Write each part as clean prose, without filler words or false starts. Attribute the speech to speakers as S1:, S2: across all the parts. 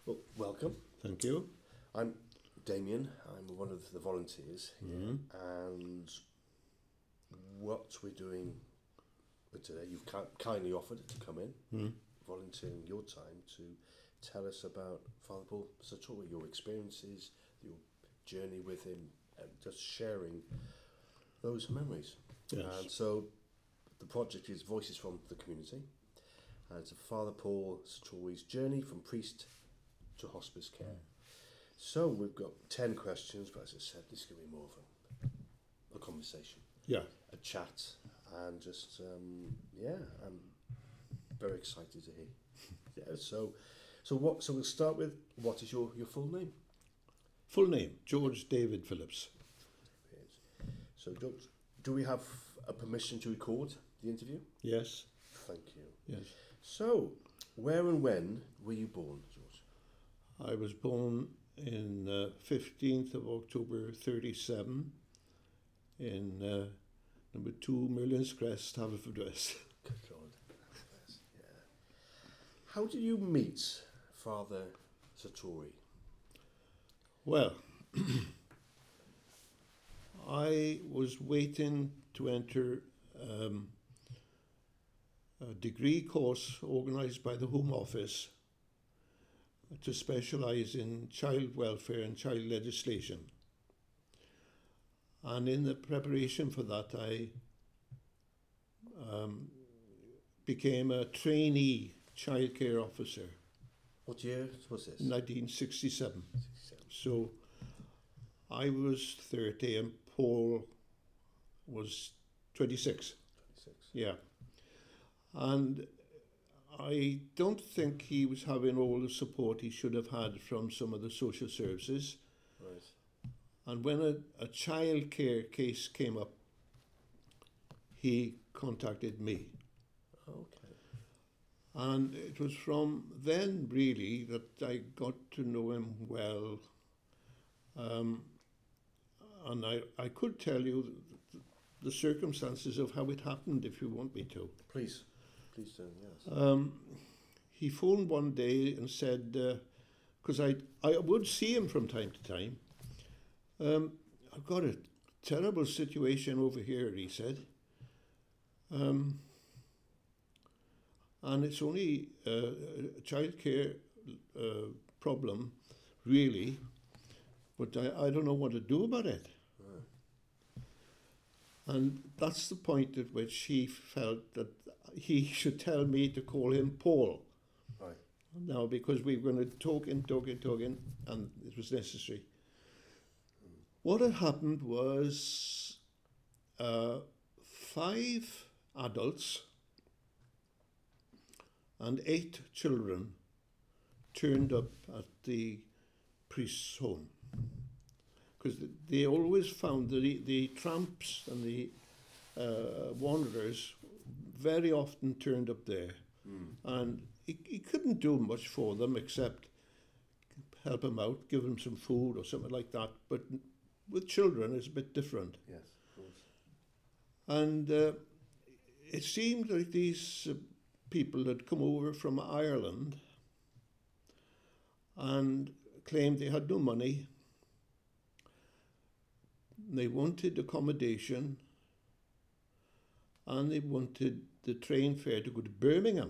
S1: Well, welcome.
S2: Thank you.
S1: I'm Damien. I'm one of the volunteers here, and what we're doing today, you've kindly offered to come in, volunteering your time to tell us about Father Paul Sartori, your experiences, your journey with him, and just sharing those memories.
S2: Yes.
S1: And so the project is Voices from the Community, and it's Father Paul Sartori's journey from priest to hospice care. So we've got 10 questions, but as I said, this is going to be more of a conversation,
S2: Yeah.
S1: a chat, and just, I'm very excited to hear. Yeah, so we'll start with, what is your full name?
S2: Full name, George David Phillips.
S1: So do we have a permission to record the interview?
S2: Yes.
S1: Thank you.
S2: Yes.
S1: So, where and when were you born, George?
S2: I was born in 15th of October 37 in number 2 Merlin's Crest, Haverfordwest.
S1: Good God. Yeah. How did you meet Father Sartori?
S2: Well, I was waiting to enter a degree course organised by the Home Office to specialise in child welfare and child legislation. And in the preparation for that, I became a trainee childcare officer.
S1: What year was this?
S2: 1967. So I was 30 and Paul was 26.
S1: 26.
S2: Yeah. And I don't think he was having all the support he should have had from some of the social services.
S1: Right.
S2: And when a child care case came up, he contacted me.
S1: Okay.
S2: And it was from then, really, that I got to know him well. And I could tell you the circumstances of how it happened, if you want me to.
S1: Please do, yes.
S2: He phoned one day and said, because I would see him from time to time, I've got a terrible situation over here, he said. And it's only a childcare problem, really, but I don't know what to do about it. And that's the point at which he felt that he should tell me to call him Paul.
S1: Right.
S2: Now, because we were going to talk, and it was necessary. What had happened was 5 adults and 8 children turned up at the priest's home. Because they always found the tramps and the wanderers very often turned up there. And he couldn't do much for them except help them out, give them some food or something like that. But with children, it's a bit different.
S1: Yes, of course.
S2: And it seemed like these people had come over from Ireland and claimed they had no money. They wanted accommodation and they wanted the train fare to go to Birmingham,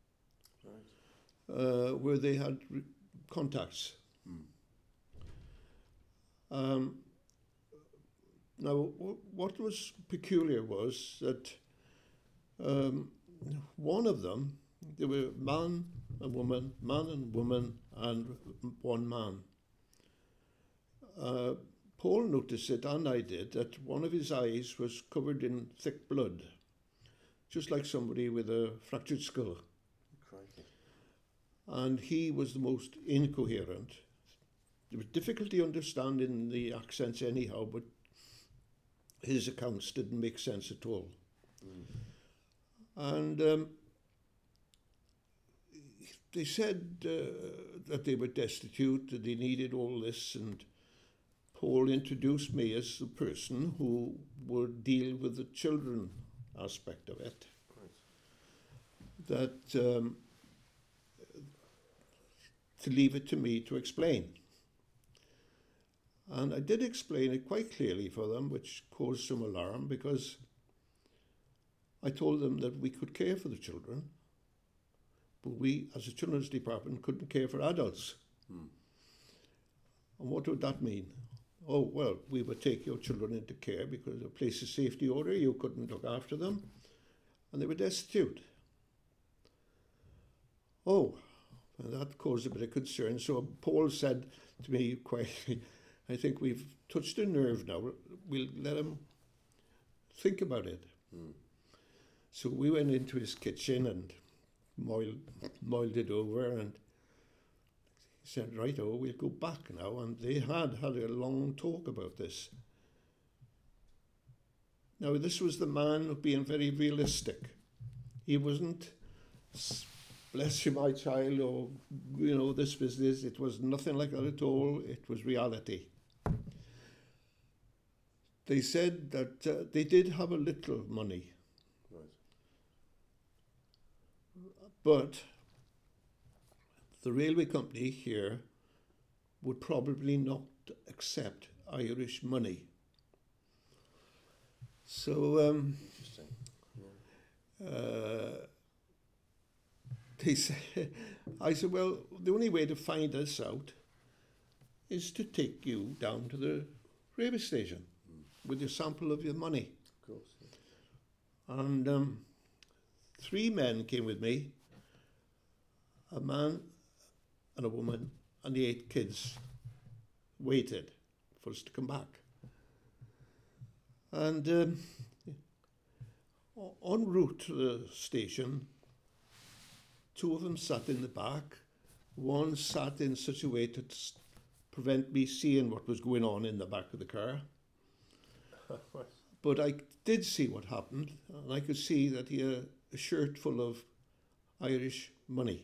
S1: Right.
S2: where they had contacts. Now, what was peculiar was that one of them, there were man and woman, and one man. Paul noticed it, and I did, that one of his eyes was covered in thick blood, just like somebody with a fractured skull.
S1: Crikey.
S2: And he was the most incoherent. There was difficulty understanding the accents anyhow, but his accounts didn't make sense at all. And they said that they were destitute, that they needed all this, and Paul introduced me as the person who would deal with the children aspect of it.
S1: Right.
S2: That to leave it to me to explain. And I did explain it quite clearly for them, which caused some alarm, because I told them that we could care for the children, but we, as a children's department, couldn't care for adults. And what would that mean? Oh, well, we would take your children into care because of place of safety order, you couldn't look after them, and they were destitute. Oh, and that caused a bit of concern. So Paul said to me quietly, I think we've touched a nerve now. We'll let him think about it. So we went into his kitchen and moiled it over, and he said, right, we'll go back now. And they had a long talk about this. Now, this was the man being very realistic. He wasn't, bless you, my child, or, this business. It was nothing like that at all. It was reality. They said that they did have a little money.
S1: Right.
S2: But the railway company here would probably not accept Irish money. So
S1: Interesting.
S2: they said, I said, well, the only way to find this out is to take you down to the railway station with your sample of your money.
S1: Of course. Yeah.
S2: And 3 men came with me, a man and a woman, and the 8 kids waited for us to come back. And en route to the station, 2 of them sat in the back. One sat in such a way to prevent me seeing what was going on in the back of the car. But I did see what happened, and I could see that he had a shirt full of Irish money.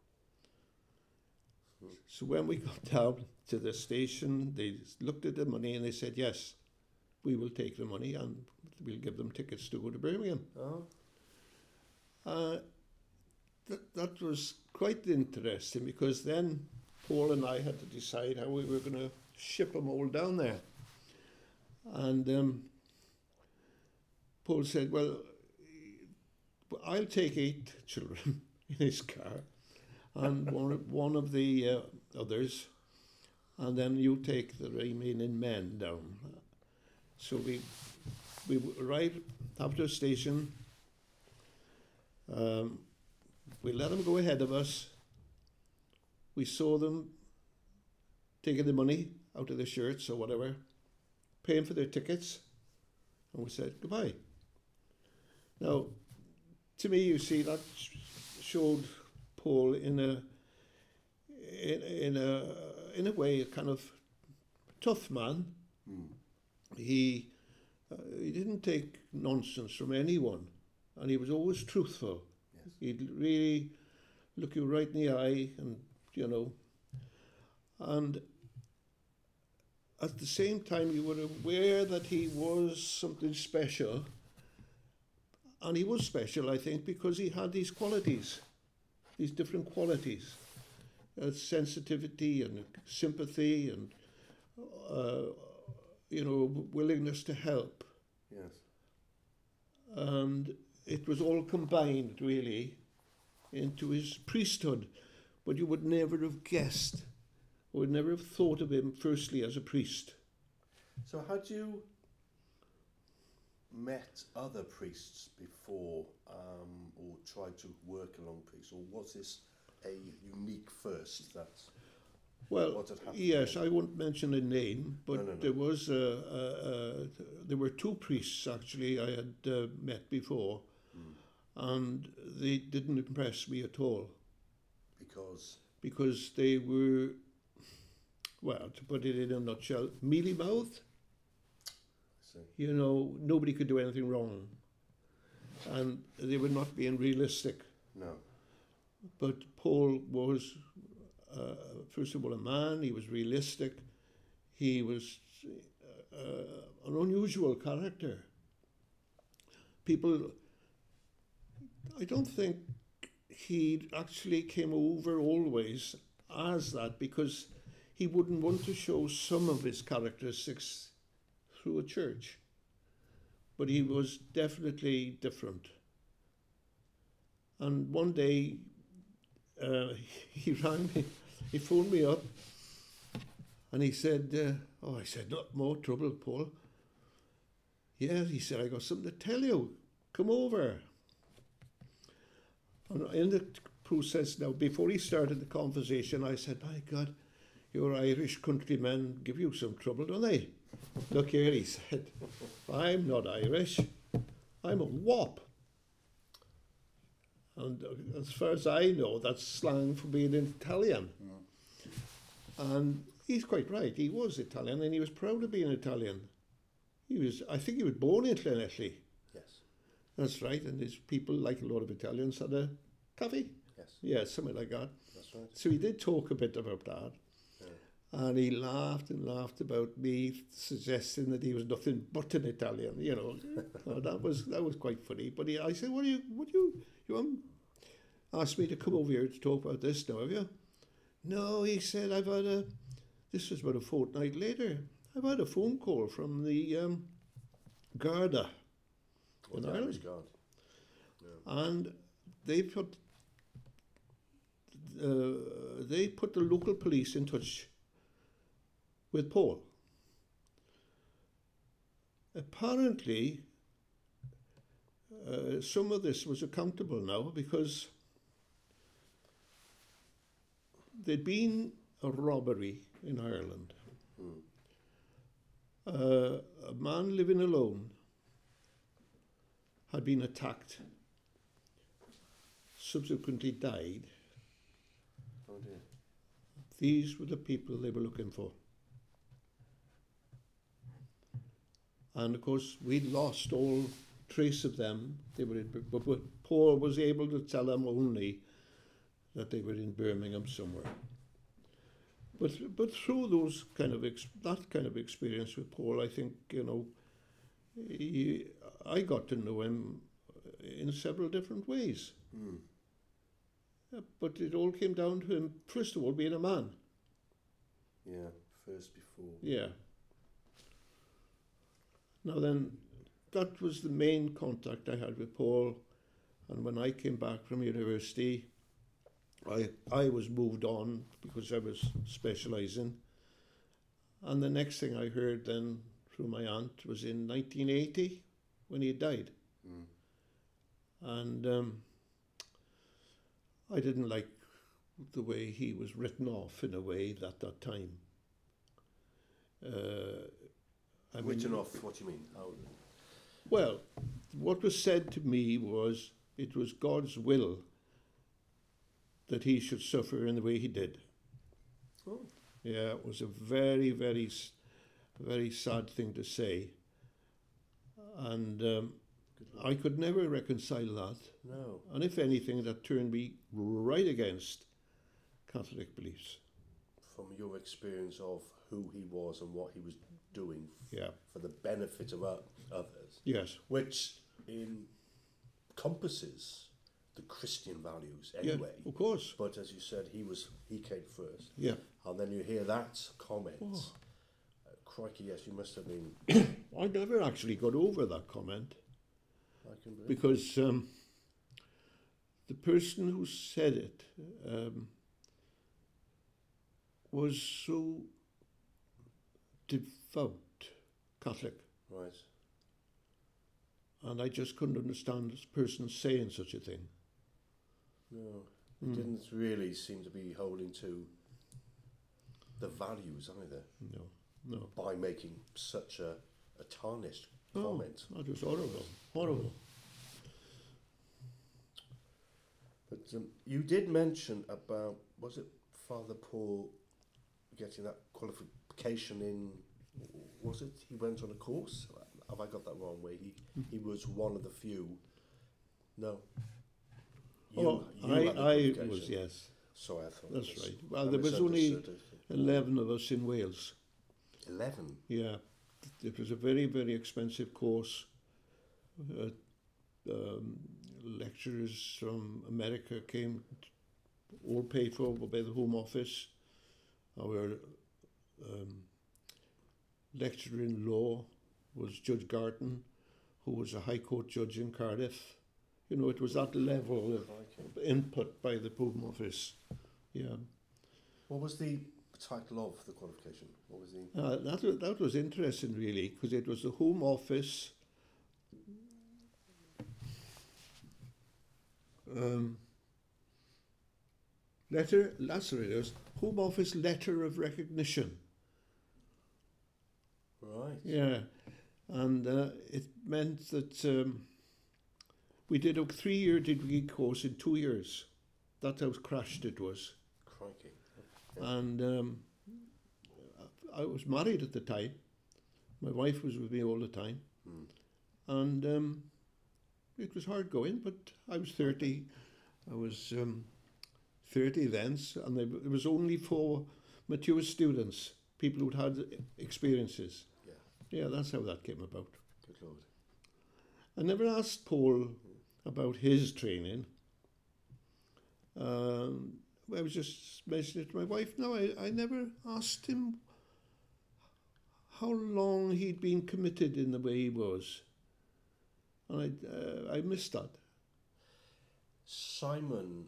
S2: So when we got down to the station, they looked at the money and they said, yes, we will take the money and we'll give them tickets to go to Birmingham.
S1: Oh.
S2: That was quite interesting, because then Paul and I had to decide how we were going to ship them all down there. And Paul said, well, I'll take 8 children in his car and one of the others, and then you take the remaining men down. So we arrived after the station. We let them go ahead of us. We saw them taking the money out of their shirts or whatever, paying for their tickets, and we said goodbye. Now, to me, you see, that showed Paul in a way a kind of tough man. He didn't take nonsense from anyone, and he was always truthful.
S1: Yes.
S2: He'd really look you right in the eye, and and at the same time you were aware that he was something special, and he was special, I think, because he had these qualities, these different qualities, sensitivity and sympathy and willingness to help.
S1: Yes.
S2: And it was all combined, really, into his priesthood. But you would never have guessed, or would never have thought of him firstly as a priest.
S1: So had you met other priests before, or tried to work along priests, or was this a unique first? That's
S2: Well,
S1: what had happened.
S2: yes, I won't mention a name, but
S1: No.
S2: there was there were 2 priests actually I had met before, and they didn't impress me at all, because they were, well, to put it in a nutshell, mealy-mouthed.
S1: See.
S2: Nobody could do anything wrong, and they were not being realistic.
S1: No.
S2: But Paul was, first of all, a man. He was realistic. He was an unusual character. People, I don't think he actually came over always as that because he wouldn't want to show some of his characteristics through a church. But he was definitely different. And one day he rang me, he phoned me up, and he said, I said, not more trouble, Paul. Yeah, he said, I got something to tell you. Come over. And in the process now, before he started the conversation, I said, my God, your Irish countrymen give you some trouble, don't they? Look here, he said, I'm not Irish. I'm a wop. And as far as I know, that's slang for being an Italian. And he's quite right. He was Italian, and he was proud of being Italian. I think he was born in Llanelli.
S1: Yes.
S2: That's right. And his people, like a lot of Italians, had a cafe.
S1: Yes.
S2: Yeah, something like that.
S1: That's right.
S2: So he did talk a bit about that. And he laughed and laughed about me suggesting that he was nothing but an Italian, you know. That was quite funny. But I said, you asked me to come over here to talk about this now, have you? No, he said, this was about a fortnight later, I've had a phone call from the Garda in Ireland.
S1: God.
S2: And they put the local police in touch with Paul. Apparently, some of this was accountable now because there'd been a robbery in Ireland. A man living alone had been attacked, subsequently died.
S1: Oh dear.
S2: These were the people they were looking for. And of course, we'd lost all trace of them. They were but Paul was able to tell them only that they were in Birmingham somewhere. But through those that kind of experience with Paul, I think, you know, I got to know him in several different ways. But it all came down to him, first of all, being a man.
S1: Yeah, first before.
S2: Yeah. Now then, that was the main contact I had with Paul. And when I came back from university, I was moved on because I was specialising. And the next thing I heard then through my aunt was in 1980 when he died. And I didn't like the way he was written off in a way at that time.
S1: Written off, what do you mean? How?
S2: Well, what was said to me was it was God's will that he should suffer in the way he did.
S1: Oh.
S2: Yeah, it was a very, very, very sad thing to say. And I could never reconcile that.
S1: No.
S2: And if anything, that turned me right against Catholic beliefs.
S1: From your experience of who he was and what he was doing for the benefit of others.
S2: Yes.
S1: Which encompasses the Christian values anyway.
S2: Yeah, of course.
S1: But as you said, he came first.
S2: Yeah.
S1: And then you hear that comment. Crikey, yes, you must have been...
S2: I never actually got over that comment.
S1: I can believe.
S2: Because the person who said it was so devout Catholic.
S1: Right.
S2: And I just couldn't understand this person saying such a thing.
S1: No, he didn't really seem to be holding to the values either.
S2: No.
S1: By making such a tarnished comment.
S2: That was horrible.
S1: But you did mention about, was it Father Paul getting that qualification in, was it, he went on a course? Have I got that wrong? Where he was one of the few? No.
S2: I was, yes.
S1: Sorry, I thought
S2: that's right. Well, there was only 11 of us in Wales.
S1: 11?
S2: Yeah. It was a very, very expensive course. Lecturers from America came all paid for by the Home Office. Our lecturer in law was Judge Garton, who was a High Court judge in Cardiff. You know, it was that level of input by the Home Office. Yeah.
S1: What was the title of the qualification? What was the...
S2: That was interesting, really, because it was the Home Office letter. That's what it was. Home Office Letter of Recognition.
S1: Right.
S2: Yeah, and it meant that we did a 3-year degree course in 2 years. That's how crashed it was.
S1: Crikey.
S2: And I was married at the time. My wife was with me all the time. And it was hard going, but I was 30. I was 30 then, and it was only for mature students, people who'd had experiences. Yeah, that's how that came about.
S1: Good Lord.
S2: I never asked Paul about his training. I was just mentioning it to my wife. No, I never asked him how long he'd been committed in the way he was. And I missed that.
S1: Simon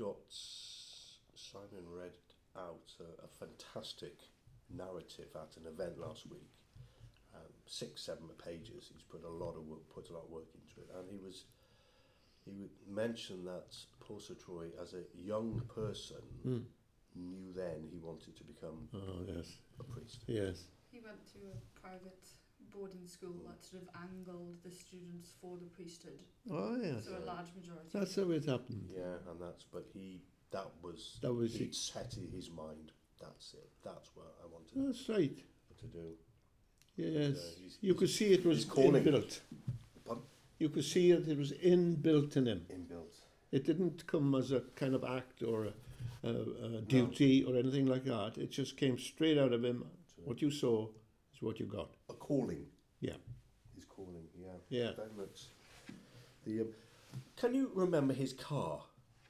S1: read out a fantastic narrative at an event last week. 6-7 pages. He's put a lot of work into it, and he would mention that Paul Sartori, as a young person, knew then he wanted to become a priest.
S2: Yes.
S3: He went to a private boarding school that sort of angled the students for the priesthood.
S2: Oh yes.
S3: So a large majority.
S2: That's how it happened.
S1: Yeah, and that was he'd set in his mind. That's it. That's what I wanted.
S2: That's right.
S1: To do.
S2: Yes. You could see it was
S1: calling.
S2: inbuilt.
S1: Pardon?
S2: You could see it was inbuilt in him.
S1: Inbuilt.
S2: It didn't come as a kind of act or a duty or anything like that. It just came straight out of him. What you saw is what you got.
S1: A calling.
S2: Yeah.
S1: His calling, yeah.
S2: Yeah.
S1: Very much. Can you remember his car?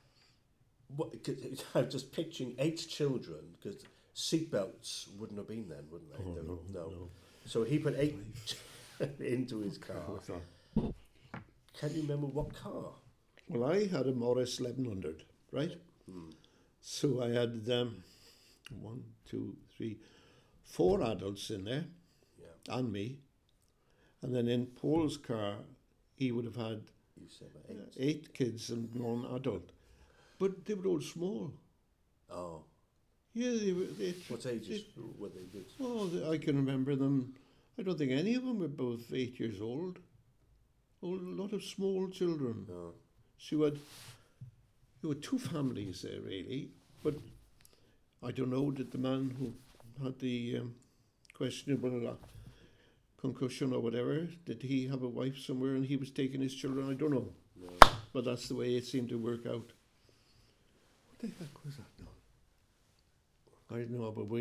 S1: I'm just picturing 8 children, because seatbelts wouldn't have been then, wouldn't they?
S2: Oh, no.
S1: So he put 8 into his car. Can you remember what car?
S2: Well, I had a Morris 1100, right? So I had 1, 2, 3, 4 adults in there, and me. And then in Paul's car, he would have had 8 kids and 1 adult. But they were all small.
S1: Oh.
S2: Yeah, they were.
S1: What ages were they good?
S2: Oh, I can remember them. I don't think any of them were both 8 years old. Oh, a lot of small children.
S1: Oh.
S2: So there were 2 families there, really. But I don't know, did the man who had the questionable concussion or whatever, did he have a wife somewhere and he was taking his children? I don't know.
S1: No.
S2: But that's the way it seemed to work out. What the heck was that now? I don't know, but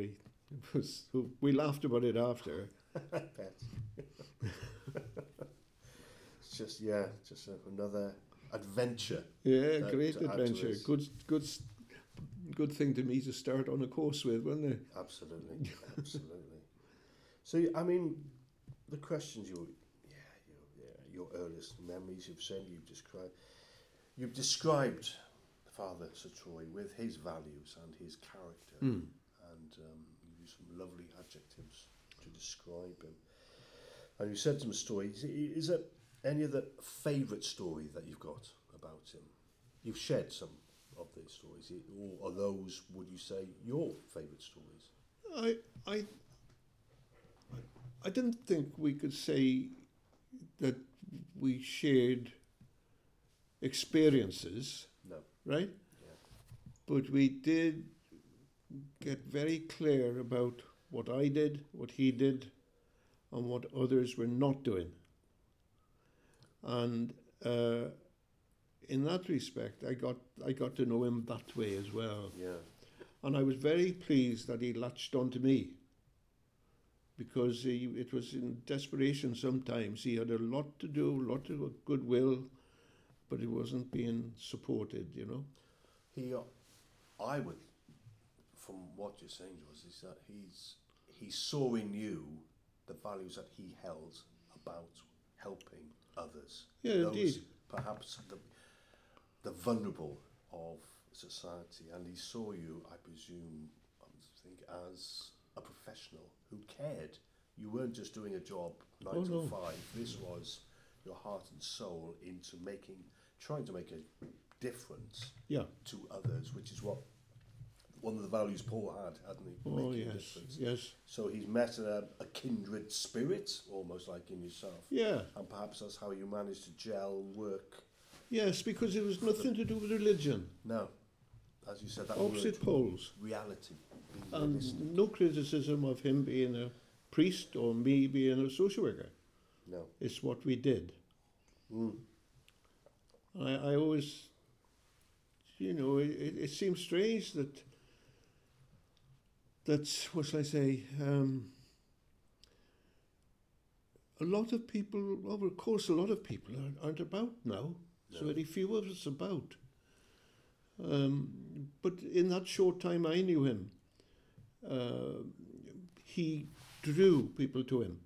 S2: we laughed about it after.
S1: It's just another adventure.
S2: Yeah, great adventure. Good thing to me to start on a course with, wasn't it?
S1: Absolutely, absolutely. So I mean, the questions your earliest memories you've described Father Sartori with his values and his character, and you use some lovely adjectives to describe him. And you said some stories. Is there any other favourite story that you've got about him? You've shared some of these stories, or are those, would you say, your favourite stories?
S2: I didn't think we could say that we shared experiences.
S1: No.
S2: Right?
S1: Yeah.
S2: But we did get very clear about what I did, what he did, and what others were not doing. And in that respect, I got to know him that way as well.
S1: Yeah.
S2: And I was very pleased that he latched onto me, because it was in desperation sometimes. He had a lot to do, a lot of goodwill, but it wasn't being supported, you know.
S1: I would, from what you're saying, George, is that he saw in you the values that he held about helping others.
S2: Yeah,
S1: those
S2: indeed.
S1: perhaps the vulnerable of society, and he saw you, I presume, as a professional who cared. You weren't just doing a job 9
S2: Oh,
S1: to
S2: no.
S1: 5. This was your heart and soul into trying to make a difference
S2: Yeah.
S1: to others, which is what one of the values Paul had, hadn't he?
S2: Oh,
S1: Making a
S2: yes.
S1: difference.
S2: Yes.
S1: So he's met a kindred spirit, almost like in yourself.
S2: Yeah.
S1: And perhaps that's how you managed to gel, work.
S2: Yes, because it was nothing to do with religion.
S1: No, as you said, that
S2: Opposite
S1: word,
S2: poles.
S1: reality. Being realistic.
S2: And no criticism of him being a priest or me being a social worker.
S1: No.
S2: It's what we did.
S1: Mm.
S2: I always, it seems strange that's, what shall I say, a lot of people, well, of course, a lot of people aren't about now. So very few of us about. But in that short time I knew him, he drew people to him.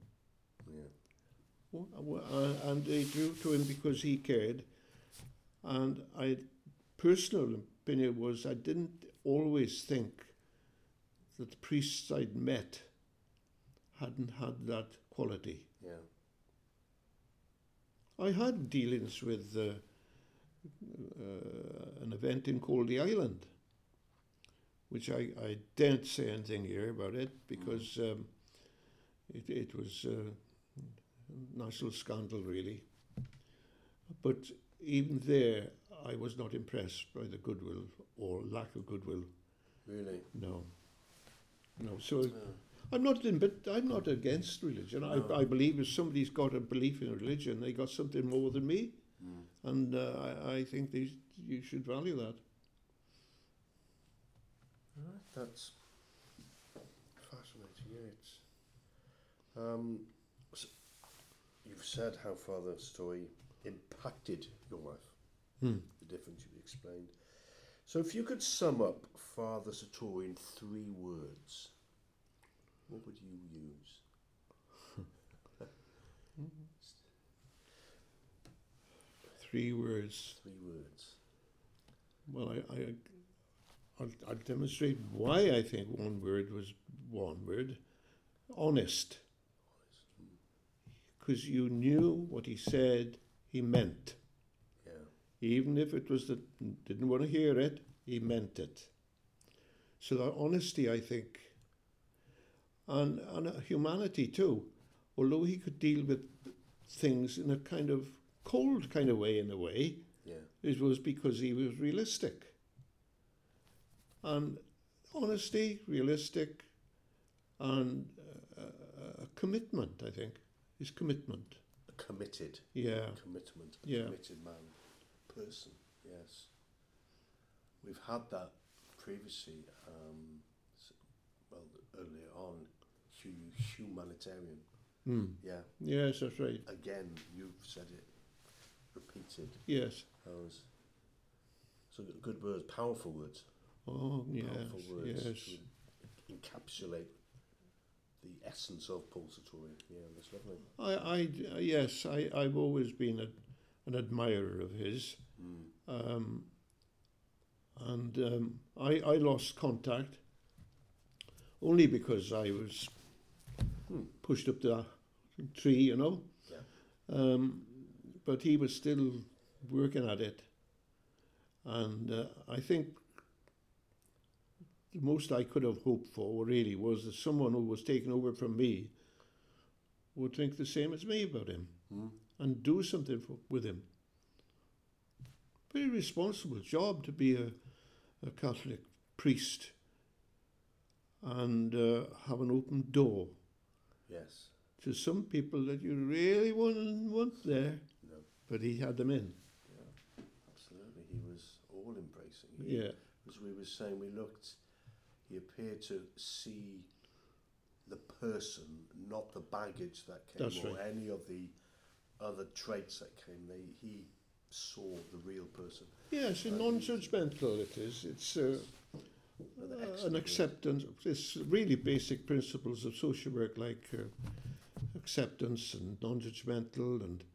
S1: Yeah.
S2: And they drew to him because he cared. And personal opinion was I didn't always think that the priests I'd met hadn't had that quality.
S1: Yeah.
S2: I had dealings with an event in Coldy Island, which I daren't say anything here about it because it was a national scandal, really. But even there, I was not impressed by the goodwill or lack of goodwill.
S1: Really?
S2: No. So I'm not against religion.
S1: No.
S2: I believe if somebody's got a belief in religion, they got something more than me, and I think you should value that.
S1: That's fascinating. Yeah, it's. So you've said how Father Story impacted your life. The difference you've explained. So if you could sum up Father Satori in 3 words, what would you use?
S2: 3 words.
S1: 3 words.
S2: Well, I'll demonstrate why I think one word was one word. Honest. Because you knew what he said he meant.
S1: Yeah.
S2: Even if it was that didn't want to hear it, he meant it. So that honesty, I think, and humanity too, although he could deal with things in a kind of cold kind of way,
S1: Yeah.
S2: it was because he was realistic. And honesty, realistic, and a commitment, I think, his commitment.
S1: Committed.
S2: Yeah.
S1: Commitment. A
S2: Yeah.
S1: committed man. Person. Yes. We've had that previously. Earlier on, humanitarian. Yeah.
S2: Yes, that's right.
S1: Again, you've said it. Repeated.
S2: Yes.
S1: Those. So good words, powerful words.
S2: Oh, yes,
S1: Powerful words
S2: yes.
S1: to encapsulate the essence of Paul Sartori. Yeah, that's lovely.
S2: Yes, I've always been an admirer of his. I lost contact only because I was pushed up the tree,
S1: Yeah.
S2: But he was still working at it. And I think the most I could have hoped for really was that someone who was taken over from me would think the same as me about him and do something with him. Very responsible job to be a Catholic priest and have an open door
S1: Yes.
S2: to some people that you really wouldn't want there,
S1: No.
S2: but he had them in.
S1: Yeah. Absolutely. He was all embracing.
S2: Yeah.
S1: As we were saying, he appeared to see the person, not the baggage that came,
S2: That's
S1: or
S2: right.
S1: any of the other traits that came. He saw the real person.
S2: Yes, non-judgmental it is. It's an acceptance. It's really basic principles of social work, like acceptance and non-judgmental, and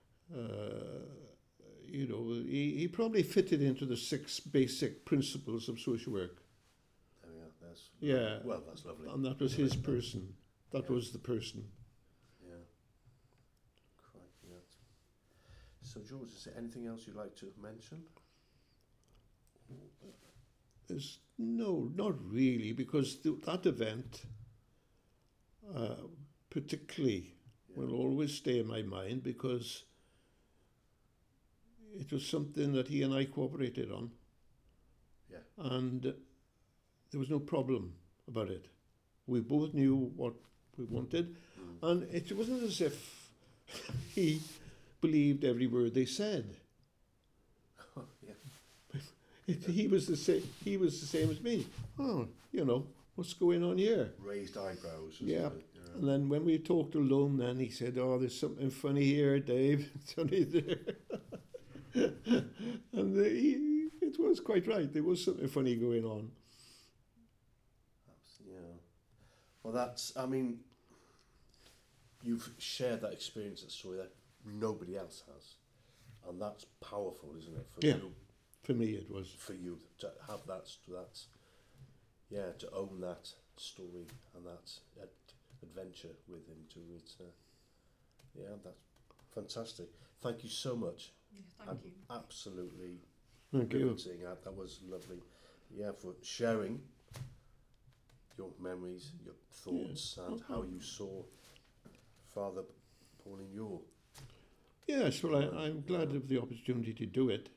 S2: he probably fitted into the 6 basic principles of social work.
S1: There we are. That's
S2: Yeah.
S1: Well, that's lovely.
S2: And that was his person. That was the person.
S1: Yeah. Crikey, that's... So, George, is there anything else you'd like to mention?
S2: No, not really, because that event, particularly, will always stay in my mind, because it was something that he and I cooperated on.
S1: Yeah.
S2: And there was no problem about it. We both knew what we wanted, and it wasn't as if he believed every word they said.
S1: Yeah.
S2: He was the same. He was the same as me. Oh, what's going on here?
S1: Raised eyebrows. isn't
S2: Yeah.
S1: it?
S2: And then when we talked alone, then he said, "Oh, there's something funny here, Dave. It's funny there." And it was quite right. There was something funny going on.
S1: Yeah. Well, that's, I mean, you've shared that experience, that story that nobody else has. And that's powerful, isn't it? For
S2: Yeah.
S1: you,
S2: For me, it was.
S1: for you to have that, to own that story and that adventure with him too. It's, that's fantastic. Thank you so much.
S3: Yeah, thank you.
S1: Absolutely
S2: Thank you.
S1: riveting. That was lovely. Yeah, for sharing your memories, your thoughts, and how you saw Father Pauline Yule.
S2: Yes, well, I'm glad of the opportunity to do it,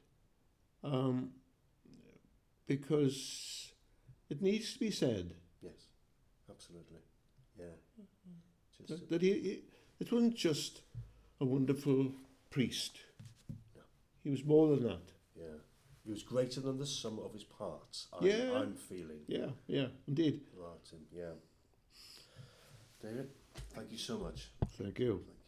S2: because it needs to be said
S1: Yes, absolutely. Yeah.
S2: that it wasn't just a wonderful priest.
S1: No.
S2: He was more than that.
S1: Yeah. He was greater than the sum of his parts.
S2: Yeah.
S1: I'm feeling.
S2: Yeah, indeed.
S1: Right, yeah. David, thank you so much.
S2: Thank you.
S1: Thank